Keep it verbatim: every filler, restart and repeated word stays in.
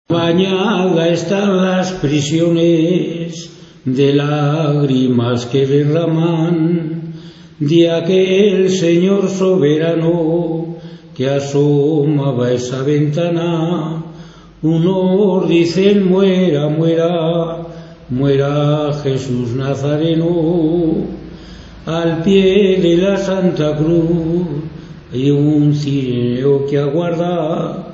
Bañada están las prisiones de lágrimas que derraman de aquel Señor soberano que asomaba a esa ventana. Unos dicen muera, muera, muera Jesús Nazareno. Al pie de la Santa Cruz hay un cirio que aguarda